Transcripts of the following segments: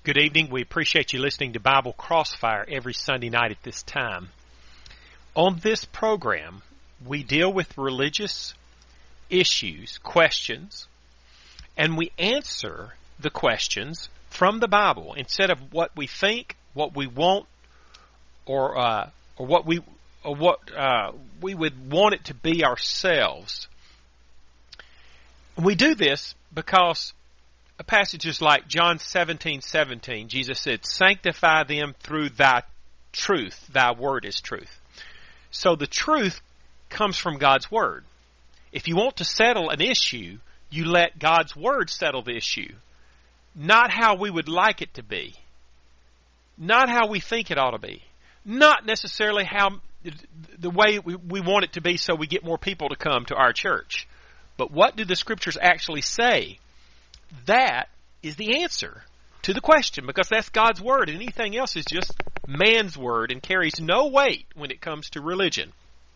Good evening. We appreciate you listening to Bible Crossfire every Sunday night at this time. On this program, we deal with religious issues, questions, and we answer the questions from the Bible instead of what we think, what we want, or what we would want it to be ourselves. We do this because passages like John 17:17, Jesus said, "Sanctify them through thy truth. Thy word is truth." So the truth comes from God's word. If you want to settle an issue, you let God's word settle the issue. Not how we would like it to be. Not how we think it ought to be. Not necessarily how the way we want it to be so we get more people to come to our church. But what do the scriptures actually say? That is the answer to the question, because that's God's word, and anything else is just man's word and carries no weight when it comes to religion.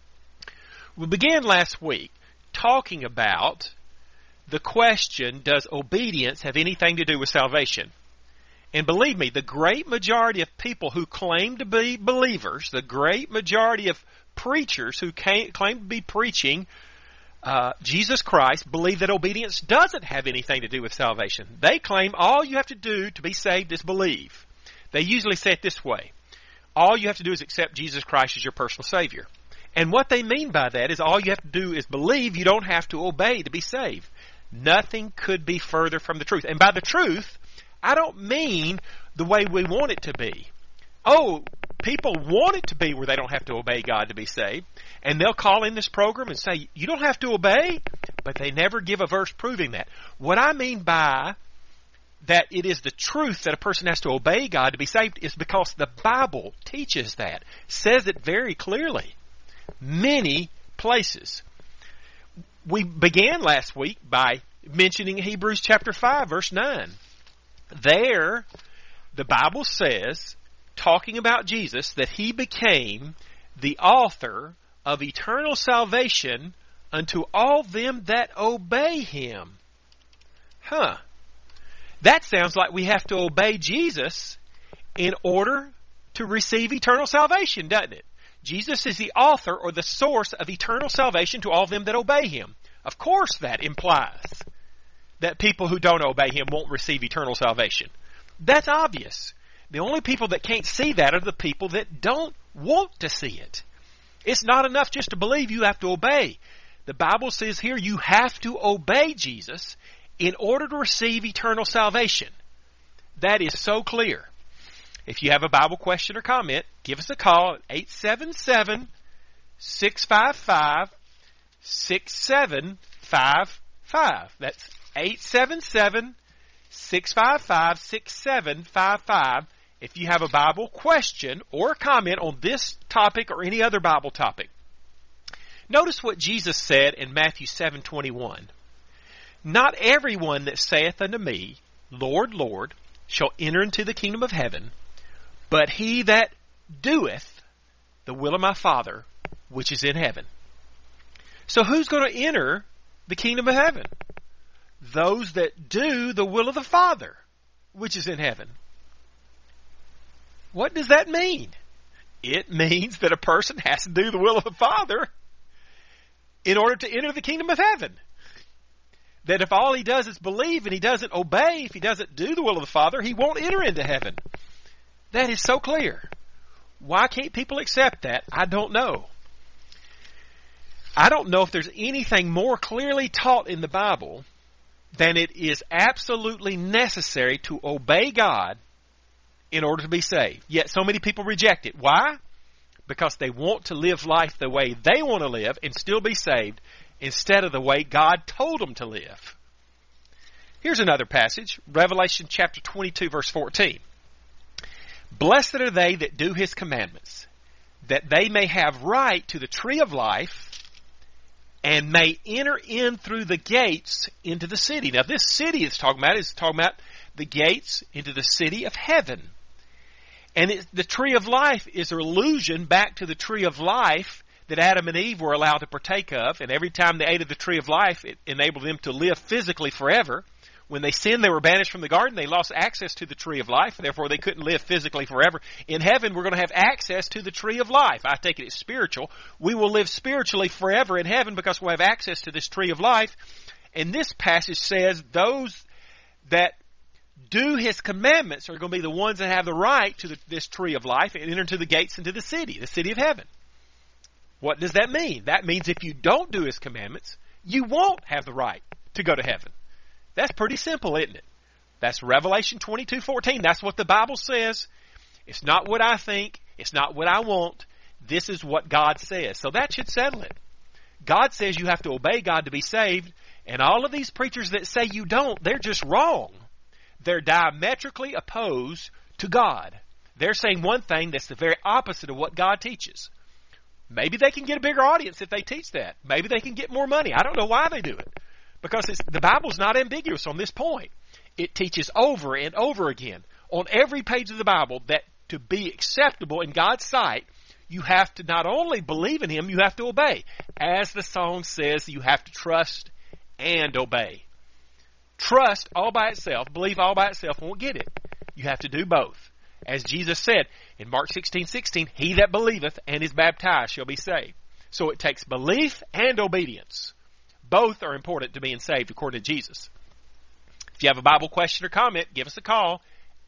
We began last week talking about the question, does obedience have anything to do with salvation? And believe me, the great majority of people who claim to be believers, the great majority of preachers who claim to be preaching Jesus Christ, believe that obedience doesn't have anything to do with salvation. They claim all you have to do to be saved is believe. They usually say it this way: all you have to do is accept Jesus Christ as your personal Savior. And what they mean by that is all you have to do is believe. You don't have to obey to be saved. Nothing could be further from the truth. And by the truth, I don't mean the way we want it to be. Oh, people want it to be where they don't have to obey God to be saved. And they'll call in this program and say, you don't have to obey, but they never give a verse proving that. What I mean by that it is the truth that a person has to obey God to be saved is because the Bible teaches that, says it very clearly. Many places. We began last week by mentioning Hebrews chapter 5, verse 9. There, the Bible says, talking about Jesus, that he became the author of eternal salvation unto all them that obey him. That sounds like we have to obey Jesus in order to receive eternal salvation, doesn't it? Jesus is the author or the source of eternal salvation to all them that obey him. Of course that implies that people who don't obey him won't receive eternal salvation. That's obvious. The only people that can't see that are the people that don't want to see it. It's not enough just to believe, you have to obey. The Bible says here you have to obey Jesus in order to receive eternal salvation. That is so clear. If you have a Bible question or comment, give us a call at 877-655-6755. That's 877-655-6755. If you have a Bible question or comment on this topic or any other Bible topic. Notice what Jesus said in Matthew 7:21. Not everyone that saith unto me, Lord, Lord, shall enter into the kingdom of heaven, but he that doeth the will of my Father, which is in heaven. So who's going to enter the kingdom of heaven? Those that do the will of the Father, which is in heaven. What does that mean? It means that a person has to do the will of the Father in order to enter the kingdom of heaven. That if all he does is believe and he doesn't obey, if he doesn't do the will of the Father, he won't enter into heaven. That is so clear. Why can't people accept that? I don't know. I don't know if there's anything more clearly taught in the Bible than it is absolutely necessary to obey God in order to be saved. Yet so many people reject it. Why? Because they want to live life the way they want to live and still be saved instead of the way God told them to live. Here's another passage, Revelation chapter 22, verse 14. Blessed are they that do his commandments, that they may have right to the tree of life and may enter in through the gates into the city. Now this city is talking about the gates into the city of heaven. And the tree of life is an allusion back to the tree of life that Adam and Eve were allowed to partake of. And every time they ate of the tree of life, it enabled them to live physically forever. When they sinned, they were banished from the garden. They lost access to the tree of life. Therefore, they couldn't live physically forever. In heaven, we're going to have access to the tree of life. I take it as spiritual. We will live spiritually forever in heaven because we'll have access to this tree of life. And this passage says those that do His commandments are going to be the ones that have the right to this tree of life and enter into the gates into the city of heaven. What does that mean? That means if you don't do His commandments, you won't have the right to go to heaven. That's pretty simple, isn't it? That's Revelation 22:14. That's what the Bible says. It's not what I think. It's not what I want. This is what God says. So that should settle it. God says you have to obey God to be saved. And all of these preachers that say you don't, they're just wrong. They're diametrically opposed to God. They're saying one thing that's the very opposite of what God teaches. Maybe they can get a bigger audience if they teach that. Maybe they can get more money. I don't know why they do it. Because the Bible's not ambiguous on this point. It teaches over and over again on every page of the Bible that to be acceptable in God's sight, you have to not only believe in Him, you have to obey. As the song says, you have to trust and obey. Trust all by itself, believe all by itself won't get it. You have to do both. As Jesus said in Mark 16:16, he that believeth and is baptized shall be saved. So it takes belief and obedience. Both are important to being saved according to Jesus. If you have a Bible question or comment, give us a call,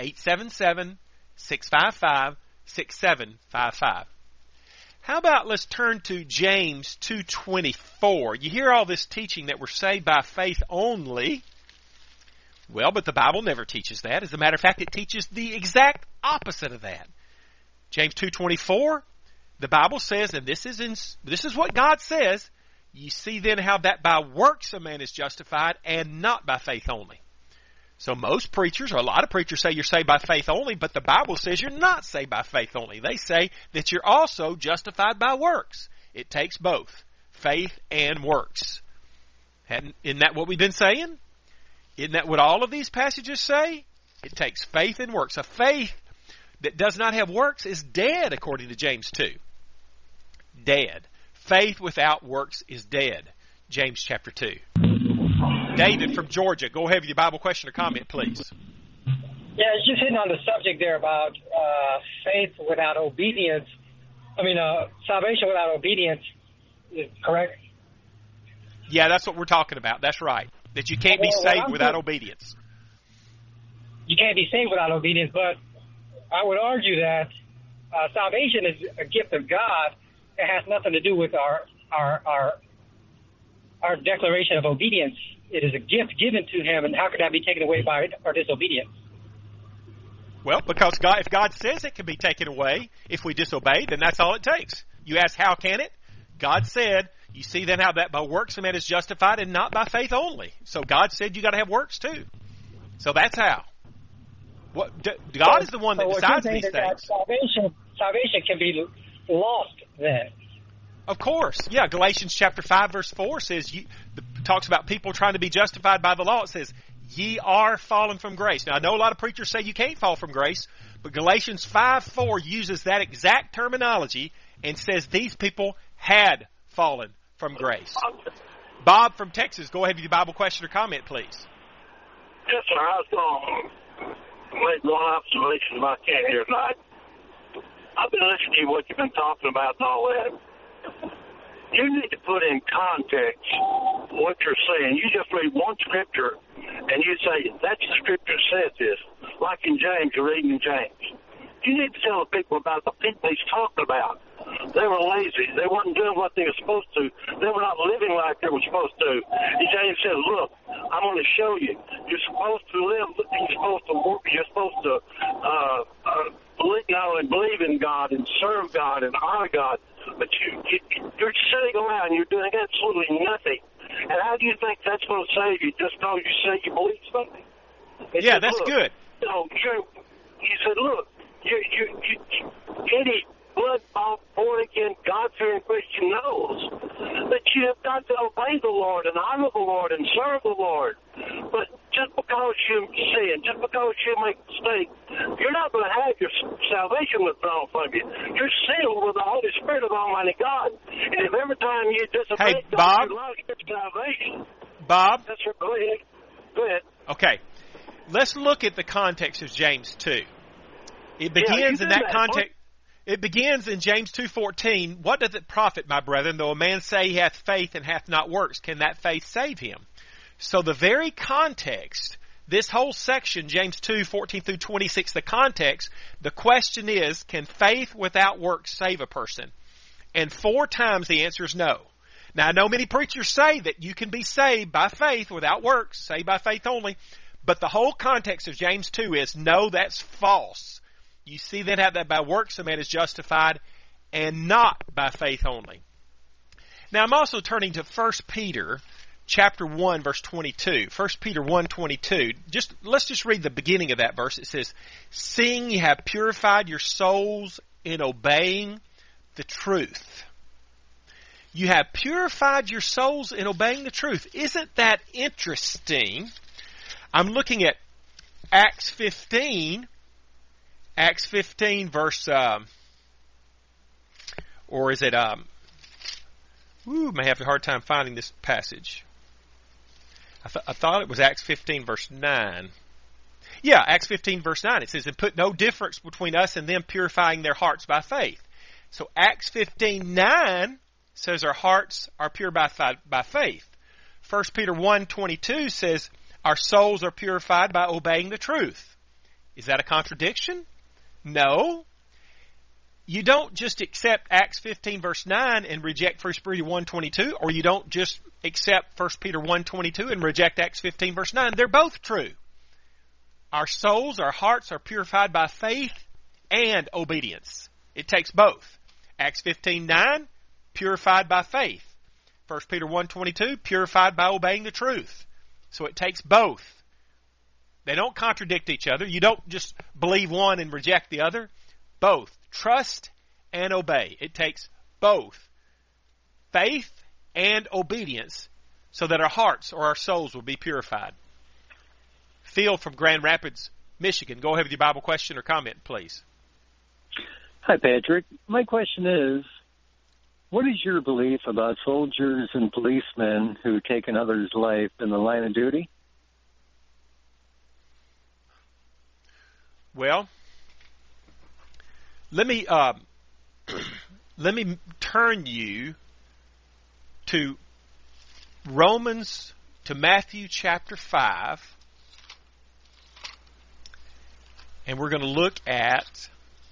877-655-6755. How about let's turn to James 2:24. You hear all this teaching that we're saved by faith only. Well, but the Bible never teaches that. As a matter of fact, it teaches the exact opposite of that. James 2:24, the Bible says, and this is what God says, ye see then how that by works a man is justified and not by faith only. So most preachers, or a lot of preachers say you're saved by faith only, but the Bible says you're not saved by faith only. They say that you're also justified by works. It takes both, faith and works. Isn't that what we've been saying? Isn't that what all of these passages say? It takes faith and works. A faith that does not have works is dead, according to James 2. Dead. Faith without works is dead. James chapter 2. David from Georgia, go ahead with your Bible question or comment, please. Yeah, it's just hitting on the subject there about faith without obedience. Salvation without obedience, correct? Yeah, that's what we're talking about. That's right. That you can't be saved without obedience. You can't be saved without obedience, but I would argue that salvation is a gift of God. It has nothing to do with our declaration of obedience. It is a gift given to Him, and how could that be taken away by our disobedience? Well, because if God says it can be taken away if we disobey, then that's all it takes. You ask, how can it? God said, you see then how that by works a man is justified and not by faith only. So God said you got to have works too. So that's how. God is the one that decides these things. Salvation can be lost then. Of course. Yeah, Galatians chapter 5 verse 4 says, talks about people trying to be justified by the law. It says, ye are fallen from grace. Now, I know a lot of preachers say you can't fall from grace, but Galatians 5:4 uses that exact terminology and says these people had fallen from grace. Bob from Texas, go ahead with your Bible question or comment, please. Yes, sir. I was going to make one observation if I can here tonight. I've been listening to what you've been talking about and all that. You need to put in context what you're saying. You just read one scripture and you say, that's the scripture says this. Like in James, you're reading in James. You need to tell the people about the people he's talking about. They were lazy. They weren't doing what they were supposed to. They were not living like they were supposed to. And James said, look, I'm going to show you. You're supposed to live. You're supposed to work. You're supposed to not only believe in God and serve God and honor God, but you're sitting around. You're doing absolutely nothing. And how do you think that's going to save you? Just because you say you believe something? Yeah, that's good. You said, look, any blood-bought, born-again, God-fearing Christian knows that you have got to obey the Lord and honor the Lord and serve the Lord. But just because you sin, just because you make a mistake, you're not going to have your salvation withdrawn from you. You're sealed with the Holy Spirit of Almighty God. And if every time you disobey God, you lost your salvation. Bob? That's right. Go ahead. Go ahead. Okay. Let's look at the context of James 2. It begins in that context. It begins in James 2:14. What doth it profit, my brethren, though a man say he hath faith and hath not works? Can that faith save him? So the very context, this whole section, James 2:14 through 26, the context, the question is, can faith without works save a person? And 4 times the answer is no. Now, I know many preachers say that you can be saved by faith without works, saved by faith only, but the whole context of James 2 is, no, that's false. You see that by works a man is justified, and not by faith only. Now, I'm also turning to 1 Peter chapter 1, verse 22. 1 Peter 1:22. Let's just read the beginning of that verse. It says, seeing ye have purified your souls in obeying the truth. You have purified your souls in obeying the truth. Isn't that interesting? I'm looking at Acts 15. Acts 15 verse, or is it, may have a hard time finding this passage. I thought it was Acts 15 verse 9. Yeah, Acts 15 verse 9. It says, and put no difference between us and them, purifying their hearts by faith. So Acts 15:9 says our hearts are purified by faith. 1 Peter 1:22 says our souls are purified by obeying the truth. Is that a contradiction? No. You don't just accept Acts 15 verse 9 and reject 1 Peter 1:22, or you don't just accept 1 Peter 1:22 and reject Acts 15 verse 9. They're both true. Our souls, our hearts are purified by faith and obedience. It takes both. Acts 15:9, purified by faith. 1 Peter 1:22, purified by obeying the truth. So it takes both. They don't contradict each other. You don't just believe one and reject the other. Both. Trust and obey. It takes both faith and obedience so that our hearts or our souls will be purified. Phil from Grand Rapids, Michigan. Go ahead with your Bible question or comment, please. Hi, Patrick. My question is, what is your belief about soldiers and policemen who take another's life in the line of duty? Well, let me turn you to Matthew chapter 5, and we're going to look at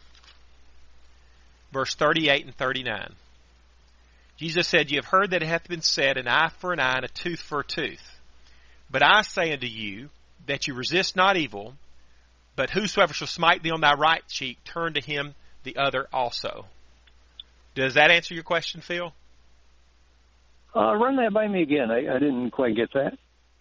verse 38 and 39. Jesus said, "You have heard that it hath been said, an eye for an eye, and a tooth for a tooth. But I say unto you, that you resist not evil, but whosoever shall smite thee on thy right cheek, turn to him the other also." Does that answer your question, Phil? Run that by me again. I didn't quite get that.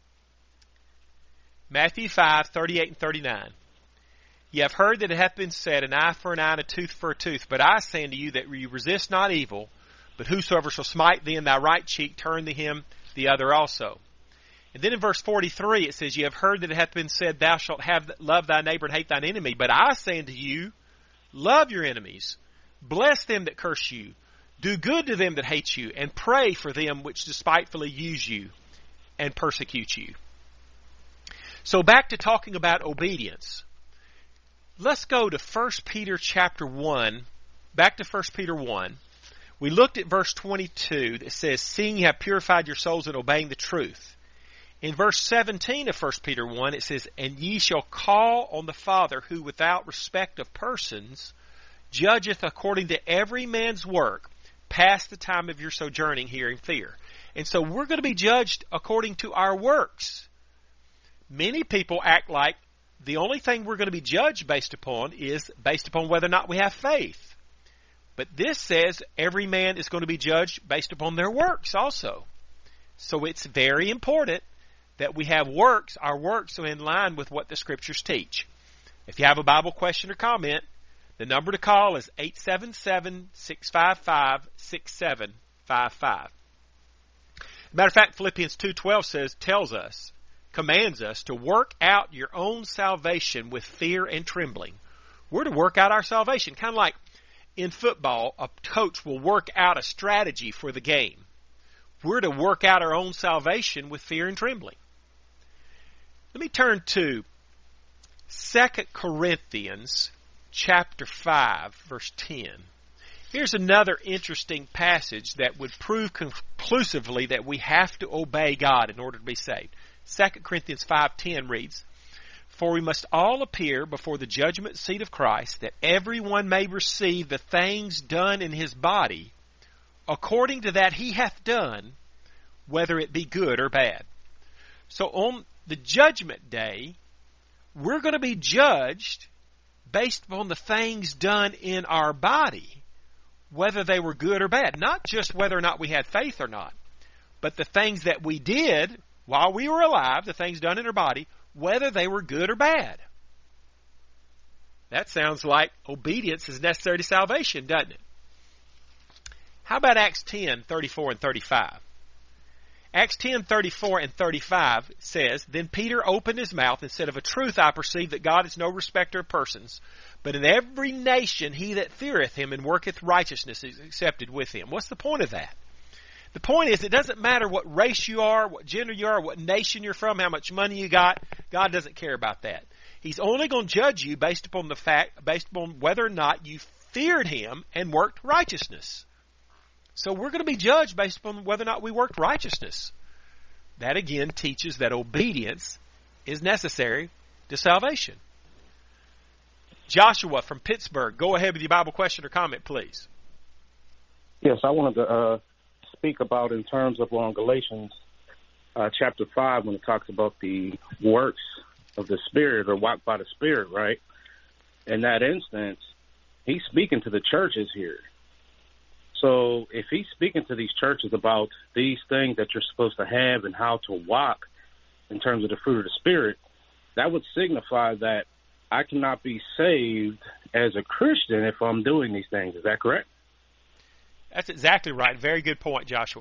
Matthew 5, 38 and 39. "Ye have heard that it hath been said, an eye for an eye, and a tooth for a tooth. But I say unto you, that you resist not evil, but whosoever shall smite thee in thy right cheek, turn to him the other also." And then in verse 43, it says, "Ye have heard that it hath been said, thou shalt love thy neighbor and hate thine enemy. But I say unto you, love your enemies, bless them that curse you, do good to them that hate you, and pray for them which despitefully use you and persecute you." So back to talking about obedience. Let's go to 1 Peter chapter 1. Back to 1 Peter 1. We looked at verse 22 that says, "Seeing ye have purified your souls in obeying the truth." In verse 17 of 1 Peter 1, it says, "And ye shall call on the Father, who without respect of persons judgeth according to every man's work, past the time of your sojourning here in fear." And so we're going to be judged according to our works. Many people act like the only thing we're going to be judged based upon is based upon whether or not we have faith. But this says every man is going to be judged based upon their works also. So it's very important that we have works, our works are in line with what the Scriptures teach. If you have a Bible question or comment, the number to call is 877-655-6755. Matter of fact, Philippians 2:12 commands us to work out your own salvation with fear and trembling. We're to work out our salvation. Kind of like in football, a coach will work out a strategy for the game. We're to work out our own salvation with fear and trembling. Let me turn to 2 Corinthians chapter 5, verse 10. Here's another interesting passage that would prove conclusively that we have to obey God in order to be saved. 2 Corinthians 5:10 reads, "For we must all appear before the judgment seat of Christ, that everyone may receive the things done in his body, according to that he hath done, whether it be good or bad." So on the judgment day, we're going to be judged based upon the things done in our body, whether they were good or bad. Not just whether or not we had faith or not, but the things that we did while we were alive, the things done in our body, whether they were good or bad. That sounds like obedience is necessary to salvation, doesn't it? How about Acts 10:34 and 35? Acts 10:34 and 35 says, "Then Peter opened his mouth and said, Of a truth I perceive that God is no respecter of persons, but in every nation he that feareth him and worketh righteousness is accepted with him." What's the point of that? The point is, it doesn't matter what race you are, what gender you are, what nation you're from, how much money you got. God doesn't care about that. He's only going to judge you based upon whether or not you feared him and worked righteousness. So we're going to be judged based upon whether or not we worked righteousness. That again teaches that obedience is necessary to salvation. Joshua from Pittsburgh, go ahead with your Bible question or comment, please. Yes, I wanted to speak about in terms of Galatians chapter 5 when it talks about the works of the Spirit or walk by the Spirit, right? In that instance, he's speaking to the churches here. So if he's speaking to these churches about these things that you're supposed to have and how to walk in terms of the fruit of the Spirit, that would signify that I cannot be saved as a Christian if I'm doing these things. Is that correct? That's exactly right. Very good point, Joshua.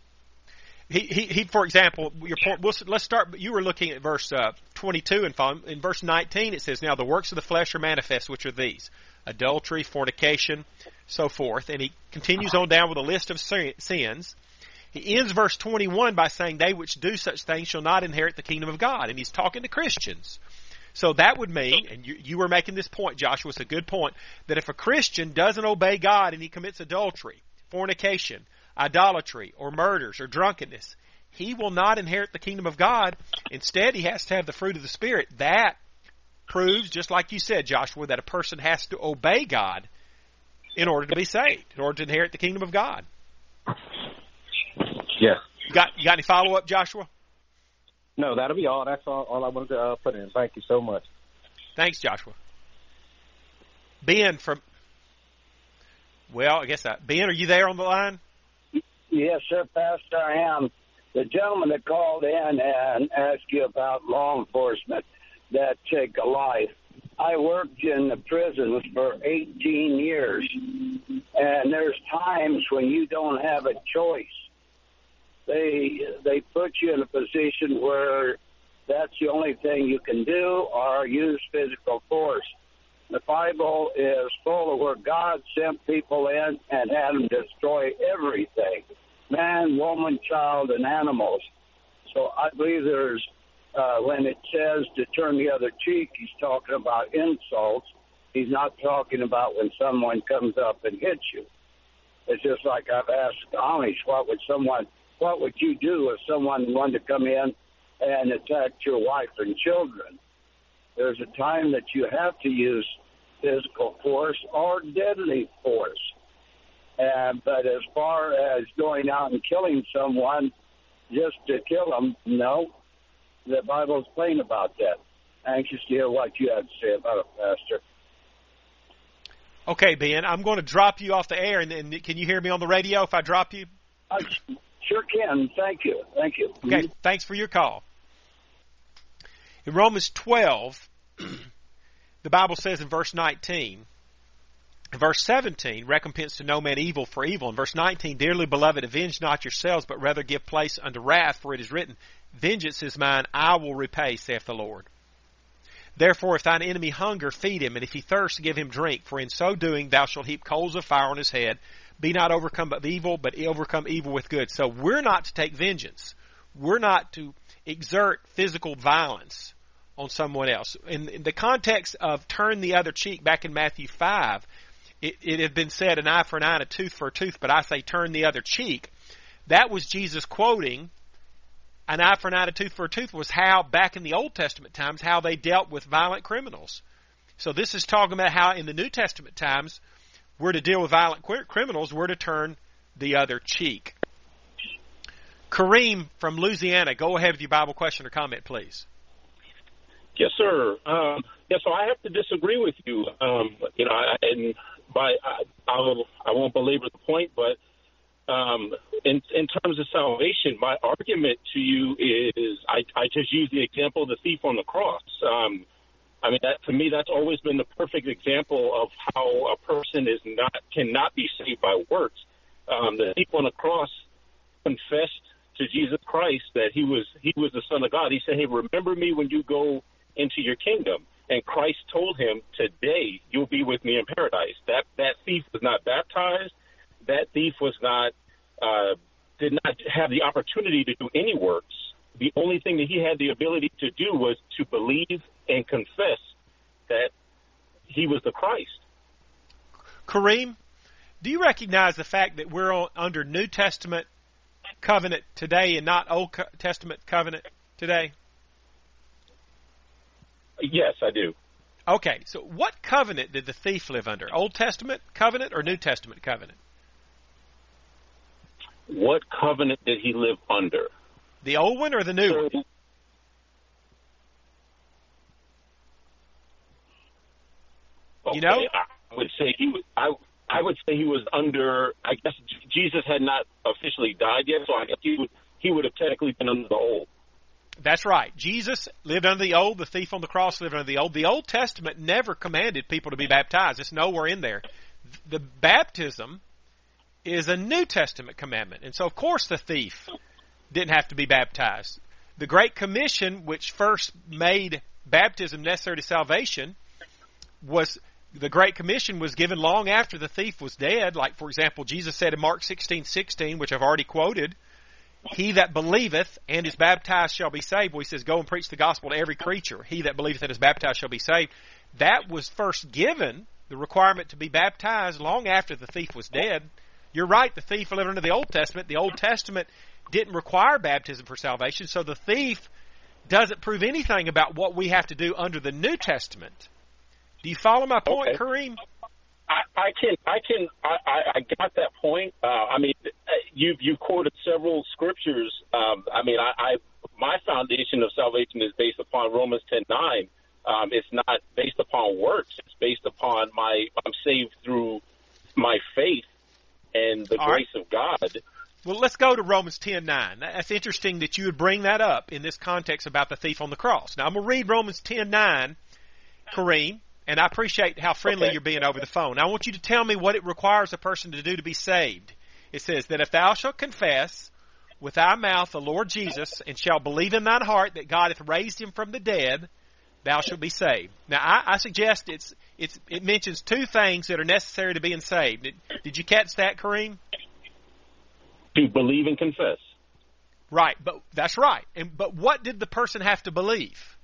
He for example, your point. Let's start. You were looking at verse 22 and following. In verse 19, it says, "Now the works of the flesh are manifest, which are these: adultery, fornication, so forth." And he continues on down with a list of sins. He ends verse 21 by saying, "They which do such things shall not inherit the kingdom of God." And he's talking to Christians. So that would mean, and you were making this point, Joshua, it's a good point, that if a Christian doesn't obey God and he commits adultery, fornication, idolatry, or murders, or drunkenness, he will not inherit the kingdom of God. Instead, he has to have the fruit of the Spirit. That proves, just like you said, Joshua, that a person has to obey God in order to be saved, in order to inherit the kingdom of God. Yes. You got any follow-up, Joshua? No, that'll be all. That's all I wanted to put in. Thank you so much. Thanks, Joshua. Ben from... Well, I guess Ben, are you there on the line? Yes, sir, Pastor, I am. The gentleman that called in and asked you about law enforcement that take a life. I worked in the prisons for 18 years, and there's times when you don't have a choice. They put you in a position where that's the only thing you can do or use physical force. The Bible is full of where God sent people in and had them destroy everything, man, woman, child, and animals. So I believe there's, when it says to turn the other cheek, he's talking about insults. He's not talking about when someone comes up and hits you. It's just like I've asked the Amish, what would you do if someone wanted to come in and attack your wife and children? There's a time that you have to use physical force or deadly force. But as far as going out and killing someone just to kill them, no. The Bible's plain about that. Anxious to hear what you have to say about it, Pastor. Okay, Ben, I'm going to drop you off the air, and can you hear me on the radio if I drop you? I sure can. Thank you. Okay, thanks for your call. In Romans 12, the Bible says in verse 19, in verse 17, recompense to no man evil for evil. In verse 19, dearly beloved, avenge not yourselves, but rather give place unto wrath, for it is written, vengeance is mine, I will repay, saith the Lord. Therefore, if thine enemy hunger, feed him, and if he thirst, give him drink, for in so doing thou shalt heap coals of fire on his head. Be not overcome of evil, but overcome evil with good. So we're not to take vengeance. We're not to exert physical violence on someone else. In the context of turn the other cheek back in Matthew 5, it had been said an eye for an eye and a tooth for a tooth, but I say turn the other cheek. That was Jesus quoting an eye for an eye and a tooth for a tooth was how, back in the Old Testament times, how they dealt with violent criminals. So this is talking about how in the New Testament times, we're to deal with violent criminals, we're to turn the other cheek. Kareem from Louisiana, go ahead with your Bible question or comment, please. Yes, sir. So I have to disagree with you. I won't belabor the point, but in terms of salvation, my argument to you is I just use the example of the thief on the cross. To me, that's always been the perfect example of how a person cannot be saved by works. The thief on the cross confessed to Jesus Christ that he was the Son of God. He said, "Hey, remember me when you go into your kingdom." And Christ told him, "Today you'll be with me in paradise." That thief was not baptized. That thief was did not have the opportunity to do any works. The only thing that he had the ability to do was to believe and confess that he was the Christ. Kareem, do you recognize the fact that we're under New Testament covenant today and not Old Testament covenant today? Yes, I do. Okay, so what covenant did the thief live under? Old Testament covenant or New Testament covenant? What covenant did he live under? The old one or the new one? Okay, you know? I would say he was under. I guess Jesus had not officially died yet, so I guess he would have technically been under the old. That's right. Jesus lived under the old. The thief on the cross lived under the old. The Old Testament never commanded people to be baptized. It's nowhere in there. The baptism is a New Testament commandment. And so, of course, the thief didn't have to be baptized. The Great Commission, which first made baptism necessary to salvation, the Great Commission was given long after the thief was dead. Like, for example, Jesus said in Mark 16:16, which I've already quoted, "He that believeth and is baptized shall be saved." Well, he says, "Go and preach the gospel to every creature. He that believeth and is baptized shall be saved." That was first given, the requirement to be baptized, long after the thief was dead. You're right, the thief lived under the Old Testament. The Old Testament didn't require baptism for salvation, so the thief doesn't prove anything about what we have to do under the New Testament. Do you follow my point, Okay. Kareem? I got that point. You quoted several scriptures. My foundation of salvation is based upon Romans 10:9. It's not based upon works. It's based upon I'm saved through my faith and the grace of God. Well, let's go to Romans 10:9. That's interesting that you would bring that up in this context about the thief on the cross. Now, I'm going to read Romans 10:9, Kareem, and I appreciate how friendly you're being over the phone. I want you to tell me what it requires a person to do to be saved. It says that if thou shalt confess with thy mouth the Lord Jesus and shalt believe in thine heart that God hath raised him from the dead, thou shalt be saved. Now, I suggest it mentions two things that are necessary to being saved. Did you catch that, Kareem? To believe and confess. Right, but that's right. But what did the person have to believe?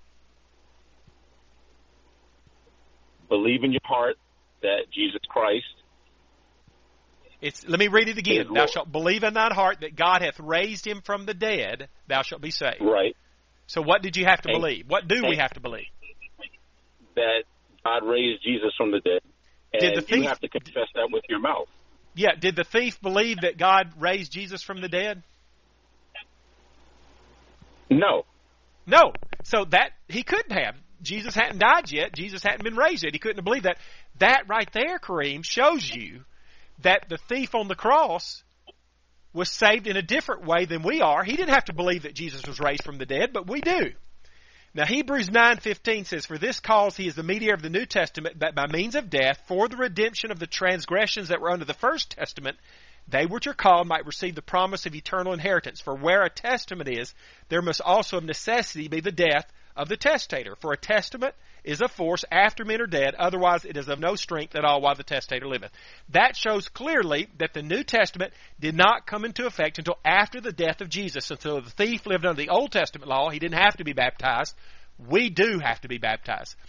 Believe in your heart that Jesus Christ. Let me read it again. Thou Lord. shalt believe in thine heart that God hath raised him from the dead, thou shalt be saved. Right. So what did you have to believe? What do we have to believe? That God raised Jesus from the dead. And you have to confess that with your mouth. Yeah, did the thief believe that God raised Jesus from the dead? No. No. So that he couldn't have. Jesus hadn't died yet. Jesus hadn't been raised yet. He couldn't have believed that. That right there, Kareem, shows you that the thief on the cross was saved in a different way than we are. He didn't have to believe that Jesus was raised from the dead, but we do. Now, Hebrews 9:15 says, "For this cause he is the mediator of the New Testament, that by means of death, for the redemption of the transgressions that were under the first testament, they which are called might receive the promise of eternal inheritance. For where a testament is, there must also of necessity be the death of the testator. For a testament is of force after men are dead, otherwise it is of no strength at all while the testator liveth." That shows clearly that the New Testament did not come into effect until after the death of Jesus. Until the thief lived under the Old Testament law, he didn't have to be baptized. we do have to be baptized.